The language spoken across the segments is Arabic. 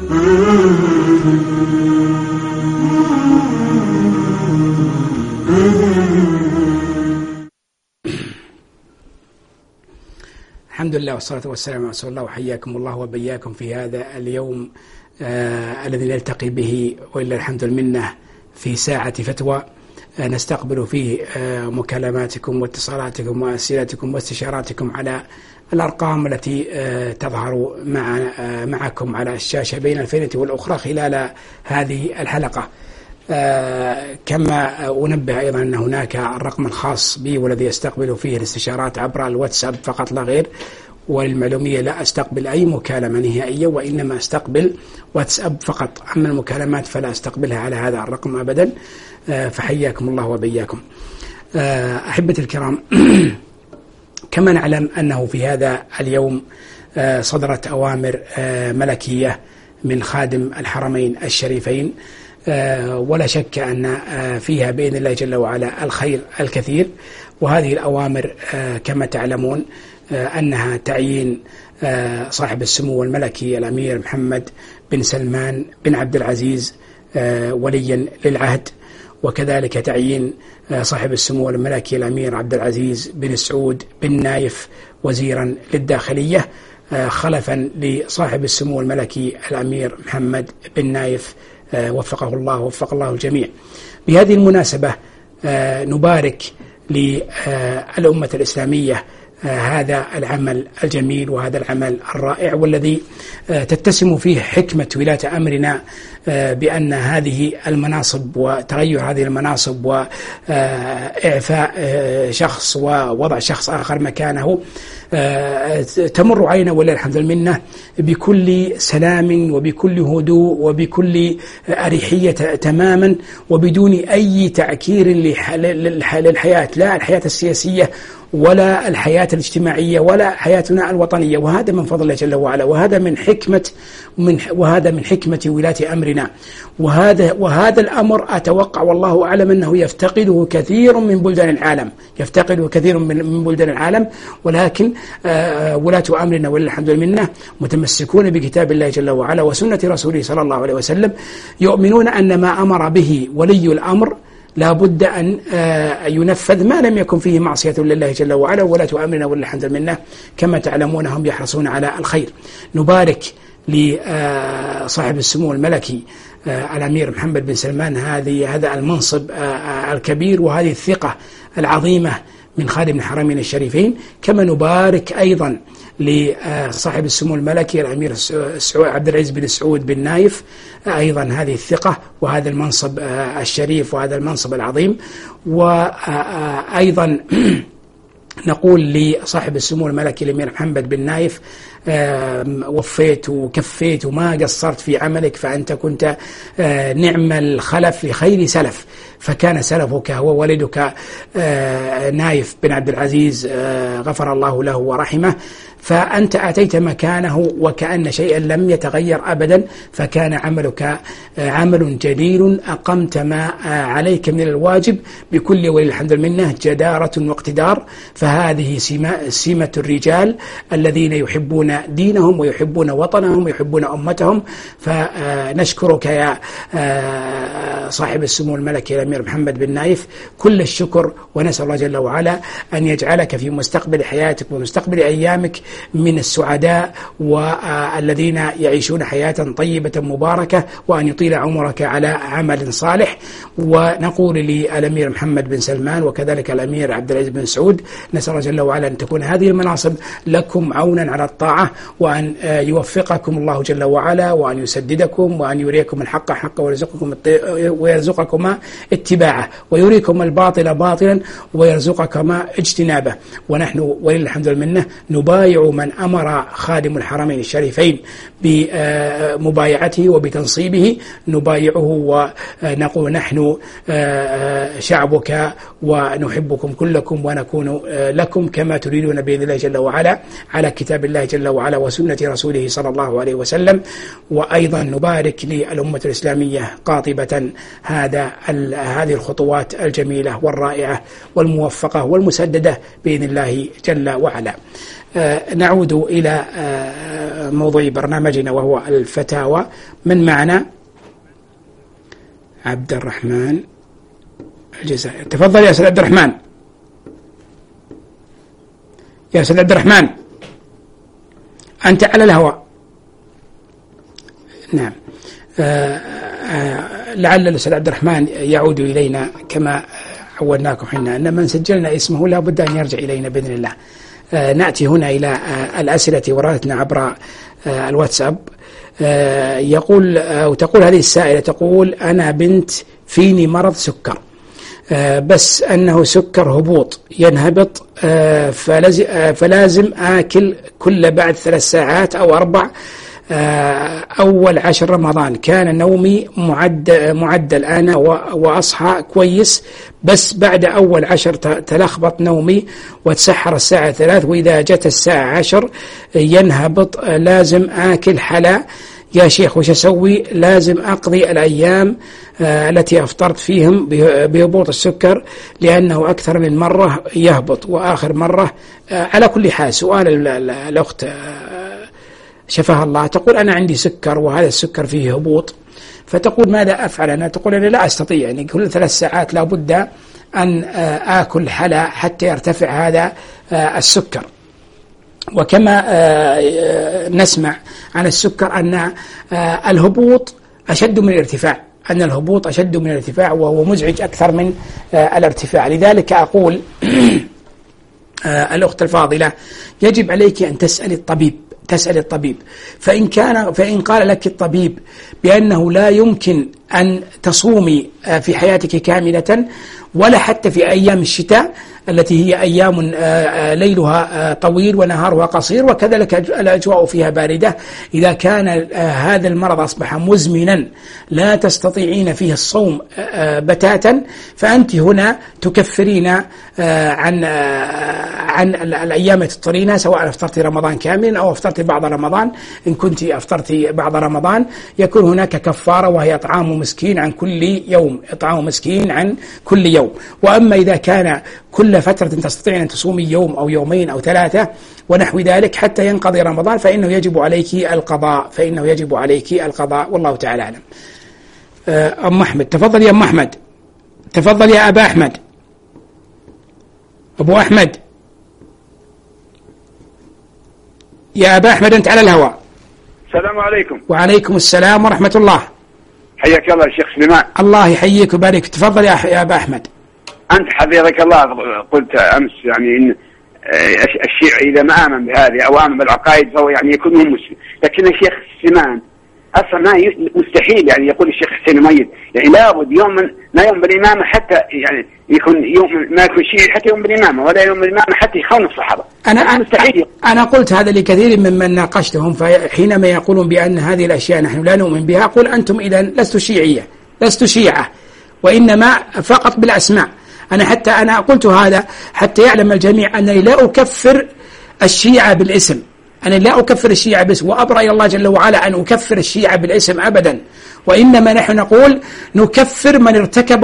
الحمد لله والصلاة والسلام على رسول الله، وحياكم الله وبياكم في هذا اليوم الذي نلتقي به وإلا الحمد المنة في ساعة فتوى نستقبل فيه مكالماتكم واتصالاتكم وأسئلتكم واستشاراتكم على الأرقام التي تظهر معكم على الشاشة بين الفينة والأخرى خلال هذه الحلقة. كما أنبه أيضا أن هناك الرقم الخاص بي والذي يستقبل فيه الاستشارات عبر الواتساب فقط لا غير، وللمعلومية لا أستقبل أي مكالمة نهائية وإنما أستقبل واتساب فقط، أما المكالمات فلا أستقبلها على هذا الرقم أبدا. فحياكم الله وبياكم. أحبتي الكرام، كما نعلم أنه في هذا اليوم صدرت أوامر ملكية من خادم الحرمين الشريفين، ولا شك أن فيها بإذن الله جل وعلا الخير الكثير. وهذه الأوامر كما تعلمون أنها تعيين صاحب السمو الملكي الأمير محمد بن سلمان بن عبد العزيز وليا للعهد، وكذلك تعيين صاحب السمو الملكي الأمير عبد العزيز بن سعود بن نايف وزيرا للداخلية، خلفا لصاحب السمو الملكي الأمير محمد بن نايف وفقه الله ووفق الله الجميع. بهذه المناسبة نبارك للأمة الإسلامية هذا العمل الجميل وهذا العمل الرائع، والذي تتسم فيه حكمة ولاة أمرنا بأن هذه المناصب وتغير هذه المناصب وإعفاء شخص ووضع شخص آخر مكانه تمر علينا ولله الحمد المنة بكل سلام وبكل هدوء وبكل أريحية تماما، وبدون أي تعكير للحياة، لا الحياة السياسية ولا الحياة الاجتماعية ولا حياتنا الوطنية. وهذا من فضل الله جل وعلا، وهذا من حكمة ولاة أمرنا. وهذا الأمر أتوقع والله أعلم أنه يفتقده كثير من بلدان العالم، ولكن ولاة أمرنا ولله الحمد لله متمسكون بكتاب الله جل وعلا وسنة رسوله صلى الله عليه وسلم، يؤمنون أن ما أمر به ولي الأمر لا بد أن ينفذ ما لم يكن فيه معصية لله جل وعلا. ولاة أمرنا ولله الحمد لله كما تعلمون هم يحرصون على الخير. نبارك لصاحب السمو الملكي الأمير محمد بن سلمان هذا المنصب الكبير وهذه الثقة العظيمة من خادم الحرمين الشريفين، كما نبارك أيضا لصاحب السمو الملكي الأمير عبد العزيز بن سعود بن نايف أيضا هذه الثقة وهذا المنصب الشريف وهذا المنصب العظيم. وأيضا نقول لصاحب السمو الملكي الأمير محمد بن نايف وفيت وكفيت وما قصرت في عملك، فأنت كنت نعم الخلف لخير سلف، فكان سلفك هو والدك نايف بن عبد العزيز غفر الله له ورحمه، فأنت أتيت مكانه وكأن شيئا لم يتغير أبدا، فكان عملك عمل جليل أقمت ما عليك من الواجب بكل ولي الحمد منه جدارة واقتدار. فهذه سمة الرجال الذين يحبون دينهم ويحبون وطنهم ويحبون أمتهم. فنشكرك يا صاحب السمو الملكي الأمير محمد بن نايف كل الشكر، ونسأل الله جل وعلا أن يجعلك في مستقبل حياتك ومستقبل أيامك من السعداء والذين يعيشون حياة طيبة مباركة، وأن يطيل عمرك على عمل صالح. ونقول للأمير محمد بن سلمان وكذلك الأمير عبد العزيز بن سعود نسأل الله جل وعلا أن تكون هذه المناصب لكم عونا على الطاعة، وأن يوفقكم الله جل وعلا، وأن يسددكم، وأن يريكم الحق حقا ويرزقكم اتباعه، ويريكم الباطل باطلا ويرزقكم اجتنابه. ونحن ولله الحمد لله نبايع من أمر خادم الحرمين الشريفين بمبايعته وبتنصيبه، نبايعه ونقول نحن شعبك ونحبكم كلكم ونكون لكم كما تريدون بإذن الله جل وعلا على كتاب الله جل وعلا وسنة رسوله صلى الله عليه وسلم. وأيضا نبارك للأمة الإسلامية قاطبة هذه الخطوات الجميلة والرائعة والموفقة والمسددة بإذن الله جل وعلا. نعود إلى موضوع برنامجنا وهو الفتاوى. من معنا؟ عبد الرحمن الجزائر. تفضل يا أستاذ عبد الرحمن. يا أستاذ عبد الرحمن أنت على الهواء. نعم. لعل الأستاذ عبد الرحمن يعود إلينا كما عودناكم حنا أن من سجلنا اسمه لا بد أن يرجع إلينا بإذن الله. نأتي هنا إلى الأسئلة وردتنا عبر الواتساب. يقول أو تقول هذه السائلة، تقول أنا بنت فيني مرض سكر، بس أنه سكر هبوط ينهبط، فلازم آكل كل بعد 3 ساعات أو 4. أول 10 رمضان كان نومي معدل أنا وأصحى كويس، بس بعد أول 10 تلخبط نومي وتسحر الساعة 3، وإذا جت الساعة 10 ينهبط، لازم آكل حلا يا شيخ، وش أسوي؟ لازم أقضي الأيام التي أفطرت فيهم بهبوط السكر لأنه أكثر من مرة يهبط وآخر مرة. على كل حال سؤال الأخت شفاها الله، تقول أنا عندي سكر وهذا السكر فيه هبوط، فتقول ماذا أفعل؟ أنا تقول أنا لا أستطيع، يعني كل 3 ساعات لا بد أن آكل حلا حتى يرتفع هذا السكر. وكما نسمع عن السكر أن الهبوط أشد من الارتفاع، أن الهبوط أشد من الارتفاع وهو مزعج أكثر من الارتفاع. لذلك أقول الأخت الفاضلة يجب عليك أن تسأل الطبيب، فإن قال لك الطبيب بأنه لا يمكن أن تصومي في حياتك كاملة ولا حتى في أيام الشتاء التي هي أيام ليلها طويل ونهارها قصير وكذلك الأجواء فيها باردة، إذا كان هذا المرض أصبح مزمنا لا تستطيعين فيه الصوم بتاتا، فأنت هنا تكفرين عن الأيام تفطرين، سواء أفطرت رمضان كامل أو أفطرت بعض رمضان. إن كنت أفطرت بعض رمضان يكون هناك كفارة وهي إطعام مسكين عن كل يوم، إطعام مسكين عن كل يوم. وأما إذا كان كل فترة تستطيع أن تصومي يوم أو يومين أو 3 ونحو ذلك حتى ينقضي رمضان فإنه يجب عليك القضاء، والله تعالى أعلم. أم أحمد تفضل يا أم أحمد. تفضل يا أبا أحمد. أبو أحمد يا أبا أحمد أنت على الهواء. السلام عليكم. وعليكم السلام ورحمة الله. حياك الله الشيخ سليمان. الله يحييك ويبارك. تفضل يا أبا أحمد. أنت حفظك الله قلت أمس يعني إن الشيعي إذا ما آمن بهذه أو آمن بالعقائد فهو يعني يكون هو مسلم، لكن الشيخ سليمان أصلا ما مستحيل يعني يقول الشيخ حسين الميت يعني لابد ما يوم بالإمامة حتى يعني يكون يوم ما يكون شيعي حتى يوم بالإمامة ولا يوم بالإمامة حتى يخون الصحابة. أنا قلت هذا لكثير ممن ناقشتهم، فحينما يقولون بأن هذه الأشياء نحن لا نؤمن بها أقول أنتم إذا لست شيعة وإنما فقط بالأسماء. أنا قلت هذا حتى يعلم الجميع أنني لا أكفر الشيعة بالاسم، أنا لا أكفر الشيعة بالاسم، وأبرأ إلى الله جل وعلا أن أكفر الشيعة بالاسم أبدا، وإنما نحن نقول نكفر من ارتكب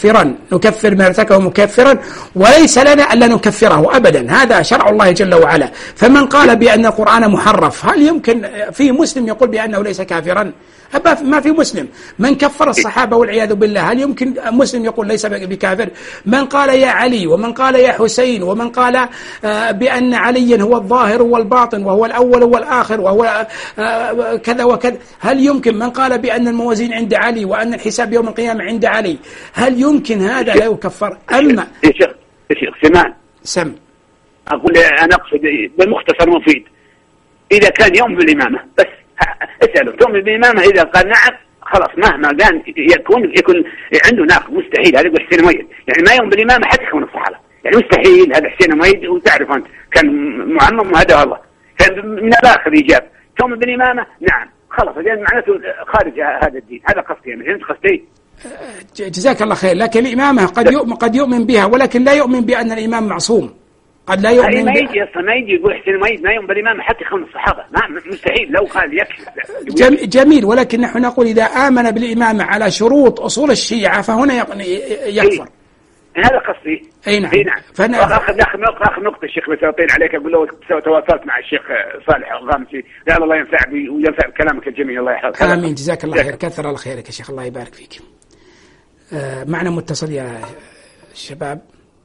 مكفرا وليس لنا ألا نكفره أبدا، هذا شرع الله جل وعلا. فمن قال بأن القرآن محرف، هل يمكن في مسلم يقول بأنه ليس كافرا؟ ما في مسلم. من كفر الصحابة والعياذ بالله، هل يمكن مسلم يقول ليس بكافر؟ من قال يا علي ومن قال يا حسين ومن قال بأن عليا هو الظاهر والباطن وهو الأول والآخر وهو كذا وكذا، هل يمكن من قال بأن الموازين عند علي وأن الحساب يوم القيامة عند علي، هل يمكن هذا لا يكفر؟ أما يا شيخ سمان سم أقول أنا أقصد بالمختصر مفيد، إذا كان يوم بالإمامة بس اسأله يوم بالإمامة، إذا قال نعم خلاص مهما كان يكون عنده ناقض مستحيل. هذا يقول حسين الميت يعني ما يوم بالإمامة حتى يكون الصحابة، يعني مستحيل. هذا حسين الميت وتعرف أنت كان معمم وهذا الله كان من الآخر إجاب يوم بالإمامة نعم خلاص، لأن معناته خارج هذا الدين. هذا قصدي يعني فهمت قصدي؟ جزاك الله خير. لكن الإمامة قد يؤمن بها ولكن لا يؤمن بأن الإمام معصوم، قد لا يؤمن ما يجي يقول حسين الميت ما يؤمن بالإمام حتى يخون الصحابة، مستحيل. لو قال يكفي جميل، ولكن نحن نقول إذا آمن بالإمام على شروط أصول الشيعة فهنا يكفر. هذا قصدي. اي نعم. اخر نقطه الشيخ بس اطيل عليك، اقول له تواصلت مع الشيخ صالح الغامسي، قال الله ينفع بي وينفع بكلامك الجميل، الله يحفظك. امين، جزاك الله خير، كثر الله خيرك يا شيخ، الله يبارك فيك. معنا متصل يا شباب.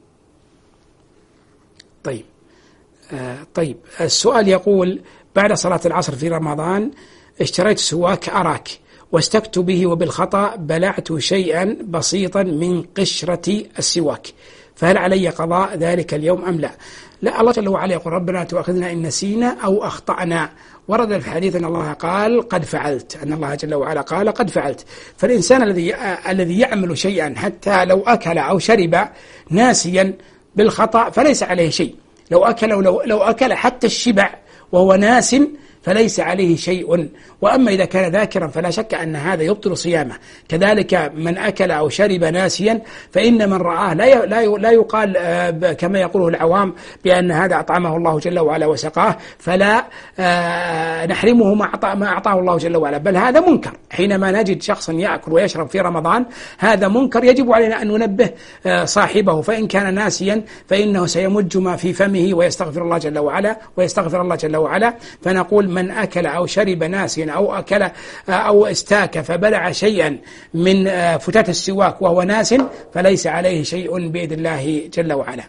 طيب السؤال يقول: بعد صلاة العصر في رمضان اشتريت سواك أراك واستكت به وبالخطأ بلعت شيئا بسيطا من قشرة السواك، فهل علي قضاء ذلك اليوم أم لا؟ لا، الله جل وعلا يقول: ربنا تؤاخذنا إن نسينا أو أخطأنا. ورد في الحديث أن الله قال قد فعلت، أن الله جل وعلا قال قد فعلت. فالإنسان الذي يعمل شيئا حتى لو أكل أو شرب ناسيا بالخطأ فليس عليه شيء. لو أكل حتى الشبع وهو ناس فليس عليه شيء. وأما إذا كان ذاكرا فلا شك أن هذا يبطل صيامه. كذلك من أكل أو شرب ناسيا فإن من رآه لا يقال كما يقوله العوام بأن هذا أطعمه الله جل وعلا وسقاه فلا نحرمه ما أعطاه الله جل وعلا، بل هذا منكر. حينما نجد شخصا يأكل ويشرب في رمضان هذا منكر، يجب علينا أن ننبه صاحبه، فإن كان ناسيا فإنه سيمج ما في فمه ويستغفر الله جل وعلا فنقول: من أكل أو شرب ناسيا أو أكل أو استاك فبلع شيئا من فتات السواك وهو ناس فليس عليه شيء بإذن الله جل وعلا.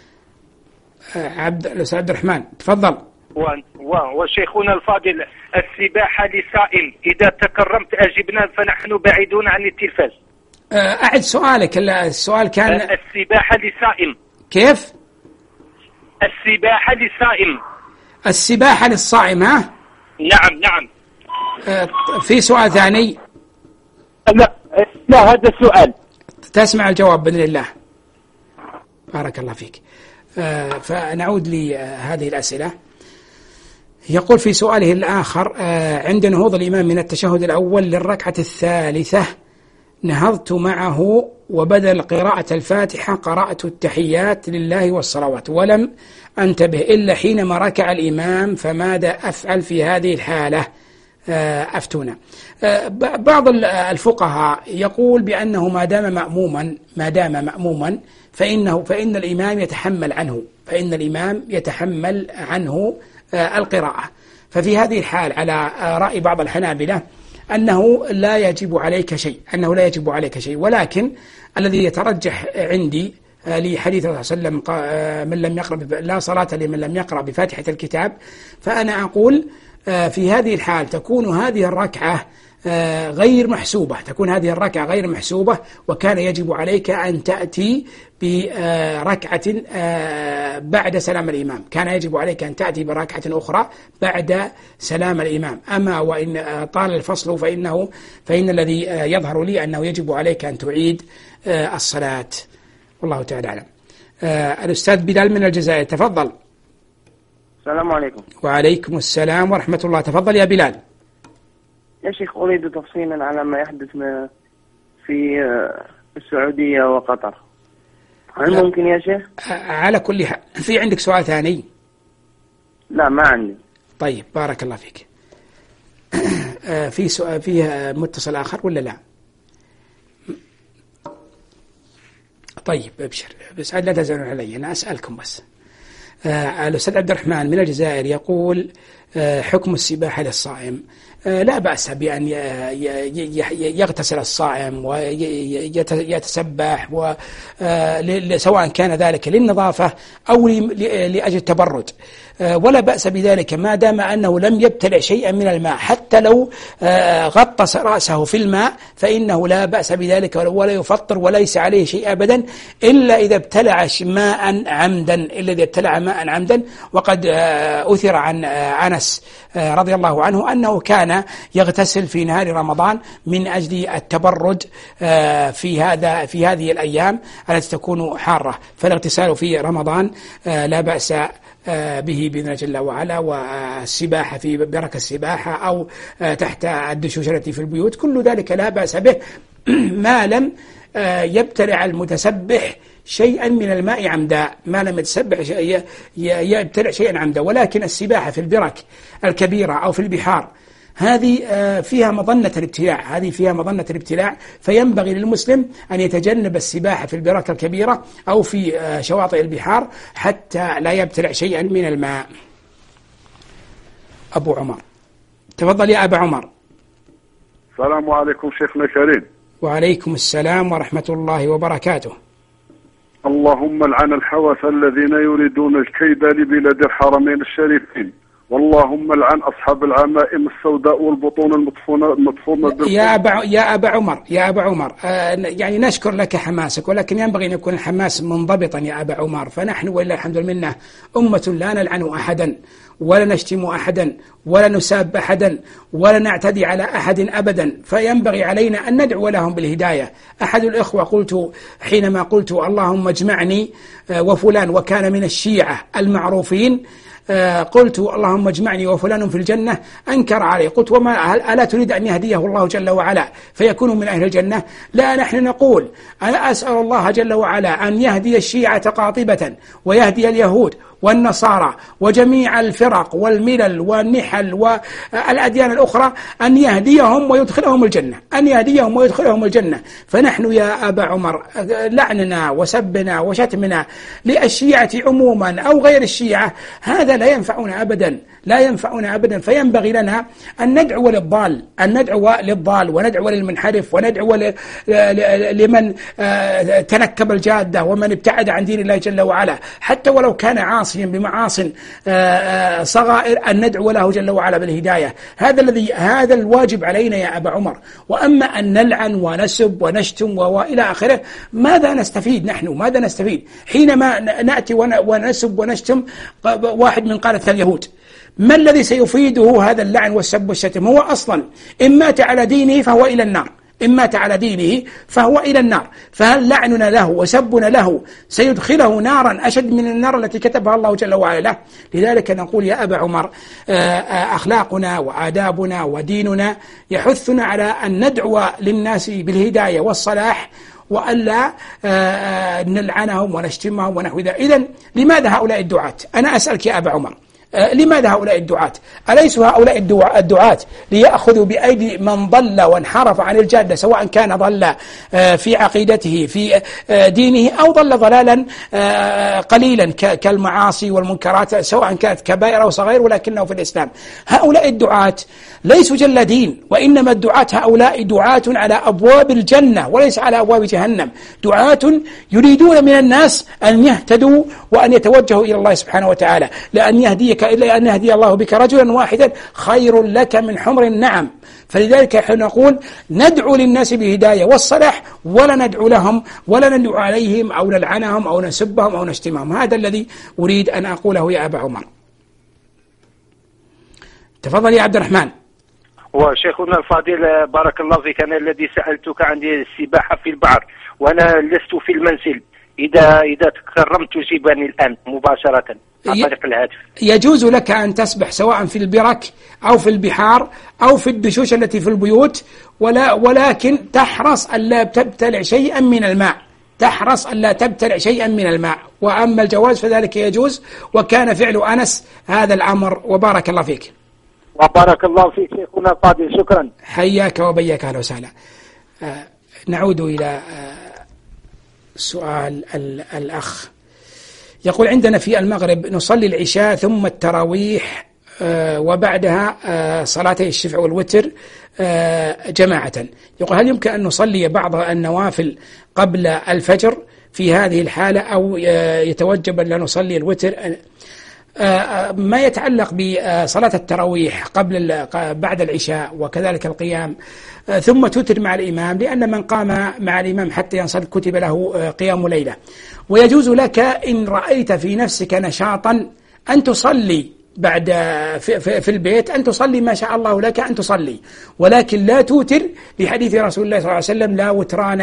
الأستاذ عبد الرحمن تفضل. وشيخنا الفاضل، السباحة لصائم إذا تكرمت أجبنا فنحن بعيدون عن التلفاز. أعد سؤالك. السؤال كان السباحة لصائم. كيف؟ السباحة لصائم. السباحة للصائم، ها؟ نعم. في سؤال ثاني؟ لا هذا السؤال. تسمع الجواب بإذن الله. بارك الله فيك. فنعود لهذه الأسئلة. يقول في سؤاله الآخر: عند نهوض الإمام من التشهد الأول للركعة الثالثة نهضت معه وبدل قراءة الفاتحة قرأت التحيات لله والصلوات ولم أنتبه إلا حينما ركع الإمام، فماذا أفعل في هذه الحالة؟ أفتونا. بعض الفقهاء يقول بأنه ما دام مأموما فإن الإمام يتحمل عنه القراءة. ففي هذه الحال على رأي بعض الحنابلة أنه لا يجب عليك شيء، ولكن الذي يترجح عندي لحديث صلى الله عليه وسلم من لم يقرأ لا صلاة لمن لم يقرأ بفاتحة الكتاب، فأنا أقول في هذه الحال تكون هذه الركعة غير محسوبة، وكان يجب عليك أن تأتي بركعة بعد سلام الإمام، بركعة أخرى بعد سلام الإمام. أما وإن طال الفصل فإن الذي يظهر لي أنه يجب عليك أن تعيد الصلاة، والله تعالى أعلم. الأستاذ بلال من الجزائر تفضل. السلام عليكم. وعليكم السلام ورحمة الله، تفضل يا بلال. يا شيخ، أريد تفصيلا على ما يحدث في السعودية وقطر، هل ممكن يا شيخ؟ على كل حال، في عندك سؤال ثاني؟ لا ما عندي. طيب بارك الله فيك. في سؤال فيه متصل آخر ولا لا؟ طيب ابشر، بس لا تزعلوا علي، أنا أسألكم بس. الأستاذ عبد الرحمن من الجزائر يقول: حكم السباحة للصائم. لا بأس بأن يغتسل الصائم ويتسبح، سواء كان ذلك للنظافة أو لأجل التبرد، ولا بأس بذلك ما دام أنه لم يبتلع شيئا من الماء. حتى لو غطس رأسه في الماء فإنه لا بأس بذلك ولا يفطر وليس عليه شيء أبدا، إلا إذا ابتلع ماء عمدا. وقد أثر عن أنس رضي الله عنه أنه كان يغتسل في نهار رمضان من أجل التبرد في هذه الأيام التي تكون حارة. فالاغتسال في رمضان لا بأس به بإذن الله جل وعلا، والسباحة في بركة السباحة أو تحت الدشوشرة في البيوت كل ذلك لا بأس به ما لم يبتلع المتسبح شيئا من الماء عمدا، يبتلع شيئا عمدا. ولكن السباحة في البرك الكبيرة أو في البحار هذه فيها مظنة الابتلاع، فينبغي للمسلم أن يتجنب السباحة في البرك الكبيرة أو في شواطئ البحار حتى لا يبتلع شيئا من الماء. أبو عمر، تفضل يا أبا عمر. السلام عليكم شيخنا الكريم. وعليكم السلام ورحمة الله وبركاته. اللهم لعن الحوث الذين يريدون الكيد لبلاد الحرمين الشريفين، واللهم لعن أصحاب العمائم السوداء والبطون المدفونة يا أبا عمر يعني نشكر لك حماسك، ولكن ينبغي أن يكون الحماس منضبطا يا أبا عمر. فنحن ولله الحمد لله أمة لا نلعن أحدا ولا نشتم أحدا ولا نساب أحدا ولا نعتدي على أحد أبدا، فينبغي علينا أن ندعو لهم بالهداية. أحد الإخوة حينما قلت اللهم اجمعني وفلان وكان من الشيعة المعروفين، قلت اللهم اجمعني وفلان في الجنة، أنكر علي. قلت وما ألا تريد أن يهديه الله جل وعلا فيكون من أهل الجنة؟ لا، نحن نقول أنا أسأل الله جل وعلا أن يهدي الشيعة قاطبة ويهدي اليهود والنصارى وجميع الفرق والملل والنحل والأديان الأخرى، أن يهديهم ويدخلهم الجنة. فنحن يا أبا عمر لعننا وسبنا وشتمنا للشيعة عموما أو غير الشيعة هذا لا ينفعنا أبدا. فينبغي لنا أن ندعو للضال وندعو للمنحرف وندعو لمن تنكب الجادة ومن ابتعد عن دين الله جل وعلا، حتى ولو كان عاصيا بمعاص صغائر، أن ندعو له جل وعلا بالهداية. هذا الواجب علينا يا أبا عمر. وأما أن نلعن ونسب ونشتم وإلى آخره، ماذا نستفيد حينما نأتي ونسب ونشتم واحد من قالة اليهود؟ ما الذي سيفيده هذا اللعن والسب والشتم؟ هو أصلا إن مات على دينه فهو إلى النار. فهل لعننا له وسبنا له سيدخله نارا أشد من النار التي كتبها الله جل وعلا له؟ لذلك نقول يا أبا عمر أخلاقنا وآدابنا وديننا يحثنا على أن ندعو للناس بالهداية والصلاح وألا نلعنهم ونشتمهم ونحو ذلك. إذن لماذا هؤلاء الدعاة؟ أنا أسألك يا أبا عمر، لماذا هؤلاء الدعاة؟ أليسوا هؤلاء الدعاة ليأخذوا بأيدي من ضل وانحرف عن الجادة، سواء كان ضل في عقيدته في دينه أو ضل ضلالا قليلا كالمعاصي والمنكرات، سواء كانت كبائر أو صغير ولكنه في الإسلام؟ هؤلاء الدعاة ليسوا جلادين، وإنما الدعاة هؤلاء دعاة على أبواب الجنة وليس على أبواب جهنم، دعاة يريدون من الناس أن يهتدوا وأن يتوجهوا إلى الله سبحانه وتعالى. لأن يهدي الله بك رجلا واحدا خير لك من حمر النعم. فلذلك نحن نقول ندعو للناس بالهداية والصلاح، ولا ندعو لهم ولا ندعو عليهم أو نلعنهم أو نسبهم أو نشتمهم. هذا الذي أريد أن أقوله يا أبا عمر. تفضل يا عبد الرحمن. وشيخنا الفاضل بارك الله فيك، أنا الذي سألتك عن السباحة في البحر وأنا لست في المنزل، إذا تكرمت تجيبني الآن مباشرة عن طريق الهاتف. يجوز لك أن تسبح سواء في البرك أو في البحار أو في الدشوش التي في البيوت، ولكن تحرص ألا تبتلع شيئا من الماء. وأما الجواز فذلك يجوز، وكان فعل أنس هذا الأمر. وبارك الله فيك. وبارك الله فيك شيخنا الفاضل، شكرا. حياك وبياك، أهلا وسهلا. نعود إلى سؤال الأخ. يقول عندنا في المغرب نصلي العشاء ثم التراويح وبعدها صلاتي الشفع والوتر جماعة. يقول هل يمكن أن نصلي بعض النوافل قبل الفجر في هذه الحالة، أو يتوجب أن لا نصلي الوتر؟ ما يتعلق بصلاة التراويح بعد العشاء وكذلك القيام ثم توتر مع الإمام، لأن من قام مع الإمام حتى ينصرف كتب له قيام ليلة. ويجوز لك إن رأيت في نفسك نشاطا أن تصلي بعد في البيت، أن تصلي ما شاء الله لك أن تصلي، ولكن لا توتر، لحديث رسول الله صلى الله عليه وسلم لا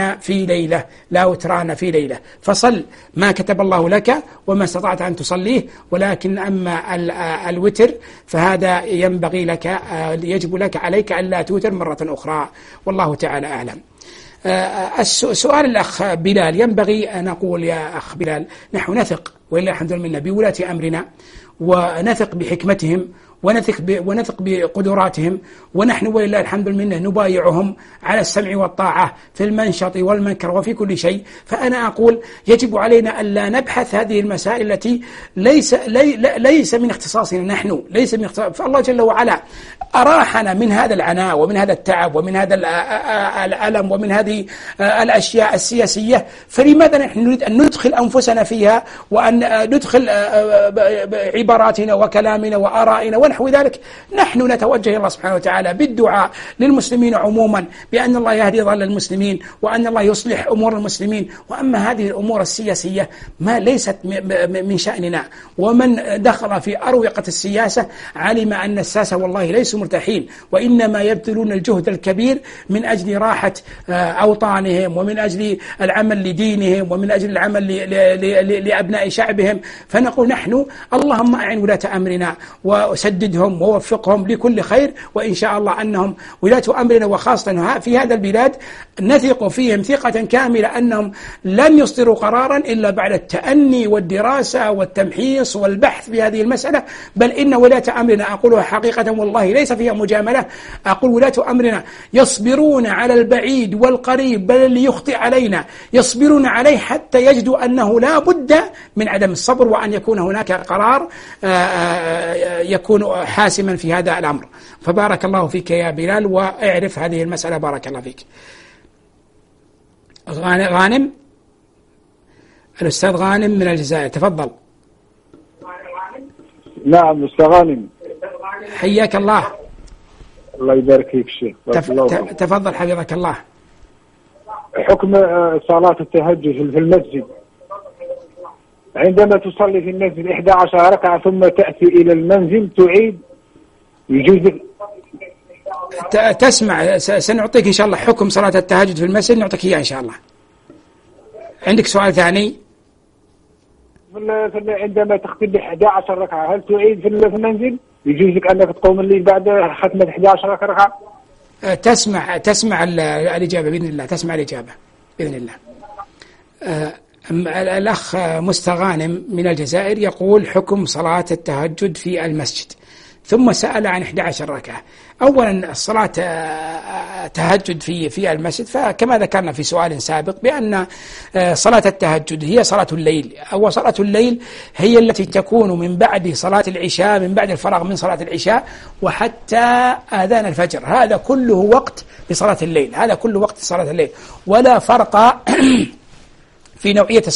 وتران في ليلة. فصل ما كتب الله لك وما استطعت أن تصليه، ولكن أما الوتر فهذا ينبغي لك، يجب لك عليك أن لا توتر مرة أخرى، والله تعالى أعلم. السؤال الأخ بلال، ينبغي أن نقول يا أخ بلال نحن نثق ولله الحمد لله بولاة أمرنا، ونثق بحكمتهم ونثق بقدراتهم، ونحن ولله الحمد لله نبايعهم على السمع والطاعة في المنشط والمنكر وفي كل شيء. فأنا أقول يجب علينا ألا نبحث هذه المسائل التي ليس من اختصاصنا نحن، ليس من اختصاص. فالله جل وعلا أراحنا من هذا العناء ومن هذا التعب ومن هذا الألم ومن هذه الأشياء السياسية، فلماذا نحن نريد أن ندخل أنفسنا فيها وأن ندخل عباراتنا وكلامنا وآرائنا ونحو ذلك؟ نحن نتوجه إلى الله سبحانه وتعالى بالدعاء للمسلمين عموما بأن الله يهدي ضال المسلمين وأن الله يصلح أمور المسلمين. وأما هذه الأمور السياسية ما ليست من شأننا، ومن دخل في أروقة السياسة علم أن الساسة والله ليسوا مرتاحين، وإنما يبذلون الجهد الكبير من أجل راحة أوطانهم ومن أجل العمل لدينهم ومن أجل العمل لأبناء شعبهم. فنقول نحن اللهم أعن ولاة أمرنا وسددهم ووفقهم لكل خير، وإن شاء الله أنهم ولاة أمرنا وخاصة في هذا البلاد نثق فيهم ثقة كاملة أنهم لن يصدروا قرارا إلا بعد التأني والدراسة والتمحيص والبحث في هذه المسألة. بل إن ولاة أمرنا، أقولها حقيقة والله ليس فيها مجاملة، أقول ولاة أمرنا يصبرون على البعيد والقريب، بل اللي يخطئ علينا يصبرون عليه حتى يجدوا أنه لا بد من عدم الصبر وأن يكون هناك قرار يكون حاسما في هذا الأمر. فبارك الله فيك يا بلال، واعرف هذه المسألة. بارك الله فيك. غانم، الأستاذ غانم من الجزائر، تفضل. نعم أستاذ غانم، حياك الله. الله يبارك فيك الشيخ. تفضل حفظك الله. حكم صلاة التهجد في المسجد، عندما تصلي في المسجد 11 ركعة ثم تأتي إلى المنزل تعيد، يجوز؟ تسمع، سنعطيك إن شاء الله حكم صلاة التهجد في المسجد، نعطيك إياه إن شاء الله. عندك سؤال ثاني؟ عندما تختم 11 ركعة هل تعيد في المنزل؟ يجوز لك أنك تقوم الليل بعد ختمة 11 ركعة؟ تسمع الإجابة بإذن الله، تسمع الإجابة بإذن الله. الأخ مستغانم من الجزائر يقول حكم صلاة التهجد في المسجد، ثم سأل عن 11 ركعة. أولا الصلاة تهجد في المسجد، فكما ذكرنا في سؤال سابق بأن صلاة التهجد هي صلاة الليل، أو صلاة الليل هي التي تكون من بعد صلاة العشاء، من بعد الفراغ من صلاة العشاء وحتى آذان الفجر. هذا كله وقت لصلاة الليل، هذا كله وقت صلاة الليل، ولا فرق في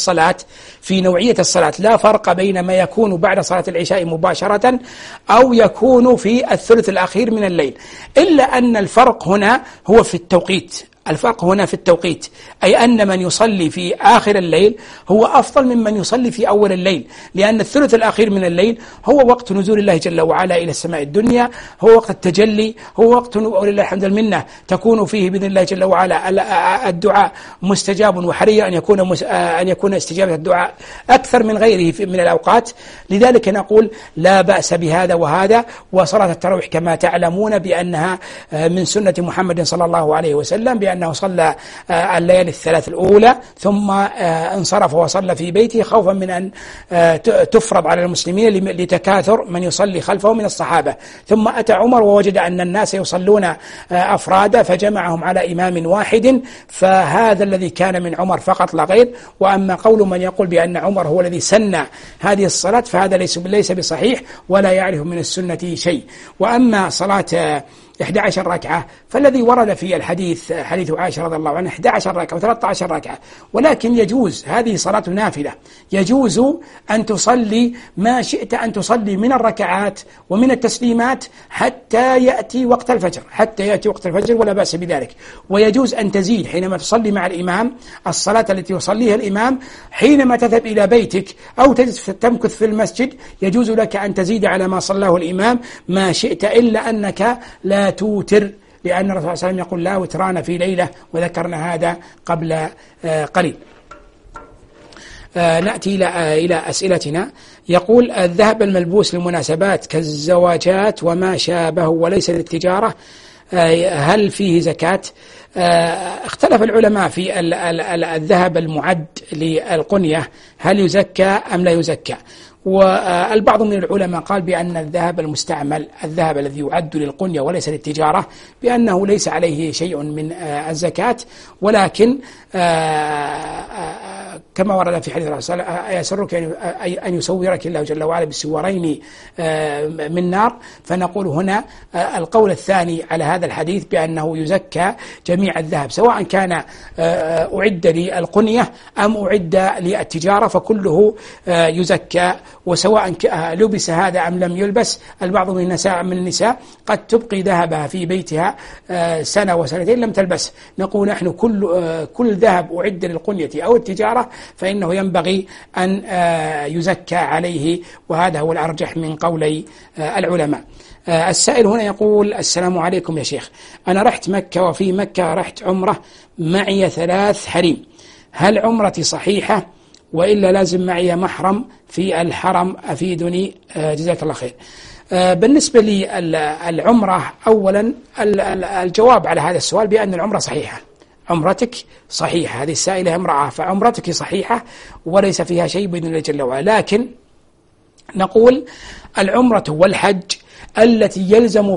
نوعية الصلاة لا فرق بين ما يكون بعد صلاة العشاء مباشرة أو يكون في الثلث الأخير من الليل، إلا أن الفرق هنا هو في التوقيت. الفرق هنا في التوقيت، أي أن من يصلي في آخر الليل هو أفضل ممن يصلي في أول الليل، لأن الثلث الأخير من الليل هو وقت نزول الله جل وعلا إلى السماء الدنيا، هو وقت التجلي، هو وقت ولله الحمد المنة تكون فيه بإذن الله جل وعلا الدعاء مستجاب، وحري أن يكون استجابة الدعاء أكثر من غيره من الأوقات. لذلك نقول لا بأس بهذا وهذا. وصلاة التراويح كما تعلمون بأنها من سنة محمد صلى الله عليه وسلم، بأنه صلى الليالي الثلاث الأولى ثم انصرف وصلى في بيته خوفا من أن تفرض على المسلمين لتكاثر من يصلي خلفه من الصحابة. ثم أتى عمر ووجد أن الناس يصلون أفرادا فجمعهم على إمام واحد، فهذا الذي كان من عمر فقط لا غير. وأما قول من يقول بأن عمر هو الذي سن هذه الصلاة فهذا ليس بصحيح ولا يعرف من السنة شيء. وأما صلاة 11 ركعة فالذي ورد في الحديث حديث عائشة رضي الله عنها 11 ركعة و13 ركعة، ولكن يجوز، هذه صلاة نافلة، يجوز أن تصلي ما شئت أن تصلي من الركعات ومن التسليمات حتى يأتي وقت الفجر، ولا بأس بذلك. ويجوز أن تزيد حينما تصلي مع الإمام الصلاة التي يصليها الإمام، حينما تذهب إلى بيتك أو تمكث في المسجد يجوز لك أن تزيد على ما صلاه الإمام ما شئت، إلا أنك لا توتر، لأن الرسول صلى الله عليه وسلم يقول لا وتران في ليلة، وذكرنا هذا قبل قليل. نأتي إلى أسئلتنا. يقول الذهب الملبوس للمناسبات كالزواجات وما شابه وليس للتجارة هل فيه زكاة؟ اختلف العلماء في الذهب المعد للقنية هل يزكى أم لا يزكى. والبعض من العلماء قال بأن الذهب المستعمل، الذهب الذي يعد للقنية وليس للتجارة، بأنه ليس عليه شيء من الزكاة، ولكن كما ورد في حديث الرسول: يسرك أن يسورك الله جل وعلا بسورين من نار. فنقول هنا القول الثاني على هذا الحديث بأنه يزكى جميع الذهب، سواء كان أعد للقنية أم أعد للتجارة، فكله يزكى، وسواء لبس هذا أم لم يلبس. البعض من النساء قد تبقي ذهبها في بيتها سنة وسنتين لم تلبس. نقول نحن كل ذهب أعد للقنية أو التجارة فإنه ينبغي أن يزكى عليه، وهذا هو الأرجح من قولي العلماء. السائل هنا يقول: السلام عليكم يا شيخ، أنا رحت مكة وفي مكة رحت عمرة معي 3 حريم، هل عمرتي صحيحة وإلا لازم معي محرم في الحرم؟ أفيدني جزاك الله خير. بالنسبة للعمرة، أولا الجواب على هذا السؤال بأن العمرة صحيحة، عمرتك صحيحة. هذه السائلة امرأة، فعمرتك صحيحة وليس فيها شيء بإذن الله جل وعلا. لكن نقول العمرة والحج التي يلزم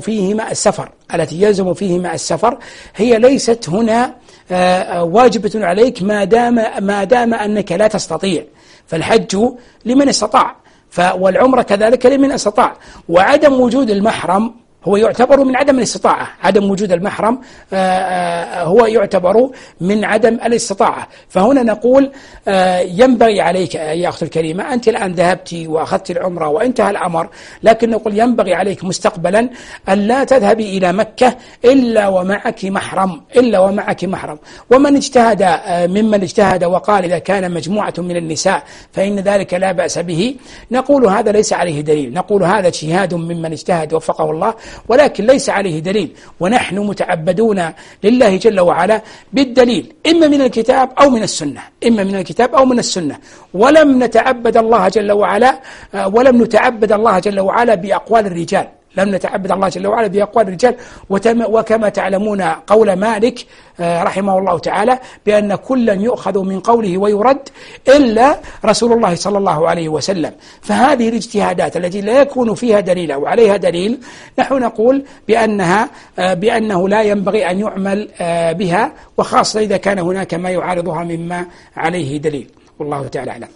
فيهما السفر هي ليست هنا واجبة عليك ما دام أنك لا تستطيع، فالحج لمن استطاع، والعمرة كذلك لمن استطاع. وعدم وجود المحرم هو يعتبر من عدم الاستطاعة، عدم وجود المحرم هو يعتبر من عدم الاستطاعة. فهنا نقول ينبغي عليك يا أختي الكريمة، أنت الآن ذهبت وأخذت العمرة وانتهى الأمر، لكن نقول ينبغي عليك مستقبلا أن لا تذهبي إلى مكة إلا ومعك محرم. ومن اجتهد ممن اجتهد وقال إذا كان مجموعة من النساء فإن ذلك لا بأس به، نقول هذا ليس عليه دليل، نقول هذا اجتهاد ممن اجتهد وفقه الله، ولكن ليس عليه دليل. ونحن متعبدون لله جل وعلا بالدليل، إما من الكتاب أو من السنة، ولم نتعبد الله جل وعلا بأقوال الرجال، وكما تعلمون قول مالك رحمه الله تعالى بأن كلا يؤخذ من قوله ويرد إلا رسول الله صلى الله عليه وسلم. فهذه الاجتهادات التي لا يكون فيها دليل أو عليها دليل نحن نقول بأنه لا ينبغي أن يعمل بها، وخاصة إذا كان هناك ما يعارضها مما عليه دليل، والله تعالى أعلم.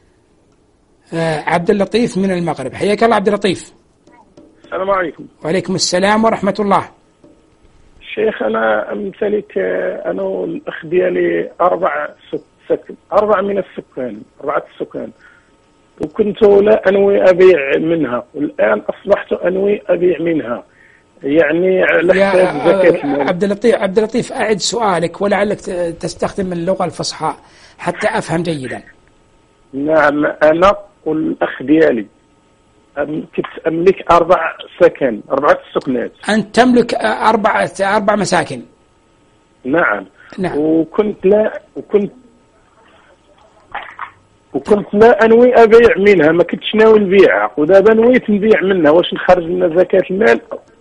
عبد اللطيف من المغرب، حياك الله عبد اللطيف. السلام عليكم. وعليكم السلام ورحمة الله. شيخ، أنا أمتلك أنا والأخ ديالي 4 من السكان، 4 السكان، وكنت لا أنوي أبيع منها، والآن أصبحت أنوي أبيع منها، يعني على حساب زكاة المال. عبد اللطيف أعد سؤالك ولعلك تستخدم اللغة الفصحى حتى أفهم جيدا. نعم، أنا والأخ ديالي أملك 4 سكن، 4 سكنات. أنت تملك 4 مساكن؟ نعم. وكنت لا أنوي أبيع منها، ما كنتش ناوي نبيعها، ودابا نويت نبيع منها، واش نخرج لنا زكاة المال؟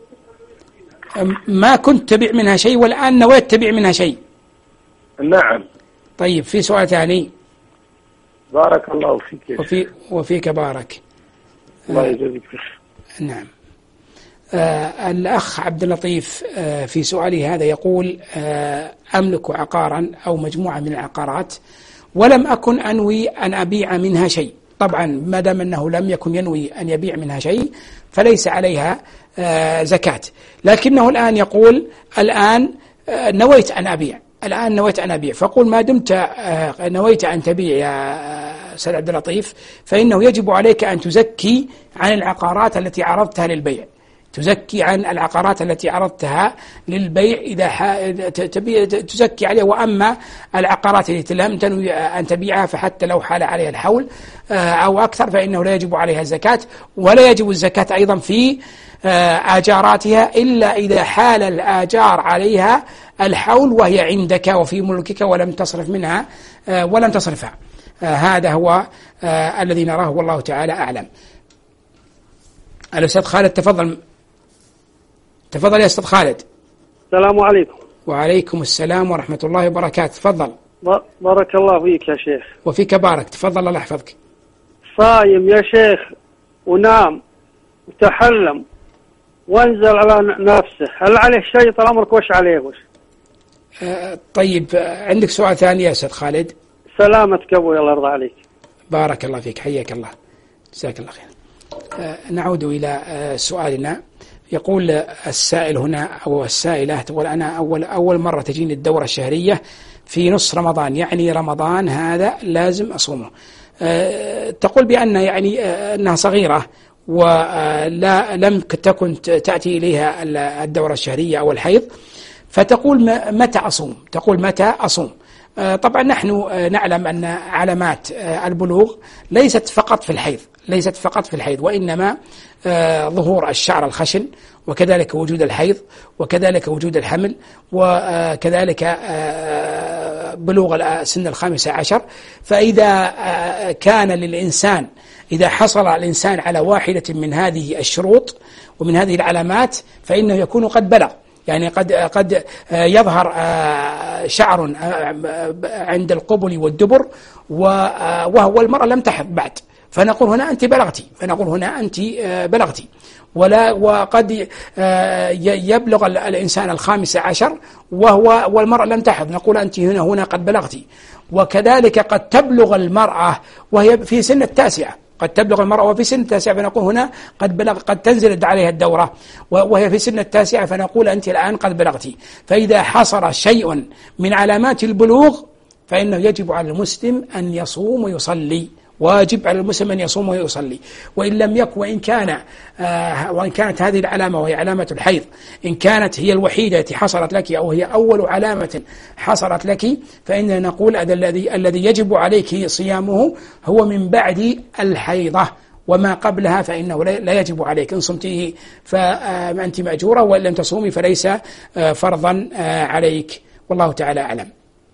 ما كنت تبيع منها شيء والآن نويت تبيع منها شيء؟ نعم. طيب، في سؤال ثاني؟ بارك الله فيك. وفيك بارك. الله يجزيك خير. نعم. الأخ عبد اللطيف في سؤاله هذا يقول: أملك عقارا أو مجموعة من العقارات ولم أكن أنوي أن أبيع منها شيء. طبعا ما دام أنه لم يكن ينوي أن يبيع منها شيء فليس عليها زكاة، لكنه الآن يقول: الآن نويت أن أبيع. فقل ما دمت نويت أن تبيع يا سيد عبد اللطيف فإنه يجب عليك أن تزكي عن العقارات التي عرضتها للبيع، إذا تزكي عليها. وأما العقارات التي لم تنوي أن تبيعها فحتى لو حال عليها الحول أو أكثر فإنه لا يجب عليها الزكاة، ولا يجب الزكاة أيضا في آجاراتها إلا إذا حال الآجار عليها الحول وهي عندك وفي ملكك ولم تصرفها. هذا هو الذي نراه والله تعالى أعلم. الأستاذ خالد، تفضل يا أستاذ خالد. السلام عليكم. وعليكم السلام ورحمة الله وبركاته. تفضل. بارك الله فيك يا شيخ. وفيك بارك. تفضل الله يحفظك. صايم يا شيخ ونام وتحلم وانزل على نفسه، هل عليه شيء؟ طال عمرك وش عليه وش؟ طيب عندك سؤال ثاني يا أستاذ خالد؟ سلامتك أبوي الله يرضى عليك. بارك الله فيك، حياك الله، جزاك الله خير. نعود إلى سؤالنا. يقول السائل هنا أو السائلة تقول أنا أول مرة تجيني الدورة الشهرية في نص رمضان، يعني رمضان هذا لازم أصومه. تقول بأن يعني أنها صغيرة لم تكن تأتي إليها الدورة الشهرية أو الحيض، فتقول متى أصوم؟ تقول متى أصوم؟ طبعا نحن نعلم أن علامات البلوغ ليست فقط في الحيض، وإنما ظهور الشعر الخشن، وكذلك وجود الحيض، وكذلك وجود الحمل، وكذلك بلوغ سن 15. فإذا كان للإنسان، إذا حصل الإنسان على واحدة من هذه الشروط ومن هذه العلامات فإنه يكون قد بلغ. يعني قد يظهر شعر عند القبل والدبر وهو المرأة لم تحض بعد، فنقول هنا أنت بلغتي. وقد يبلغ الإنسان 15 والمرأة لم تحض، نقول أنت هنا قد بلغتي. وكذلك قد تبلغ المرأة وهي في سن 9، قد تبلغ المرأة وفي سن 9 فنقول هنا قد تنزل عليها الدورة وهي في سن 9 فنقول أنت الآن قد بلغتي. فإذا حصل شيء من علامات البلوغ فإنه يجب على المسلم أن يصوم ويصلي، واجب على المسلم أن يصوم ويصلي. وإن لم يكن وإن كانت هذه العلامة وهي علامة الحيض إن كانت هي الوحيدة التي حصلت لك أو هي أول علامة حصلت لك، فإننا نقول الذي يجب عليك صيامه هو من بعد الحيضة، وما قبلها فإنه لا يجب عليك. إن صمتيه فأنت مأجورة، وإن لم تصومي فليس فرضا عليك، والله تعالى أعلم.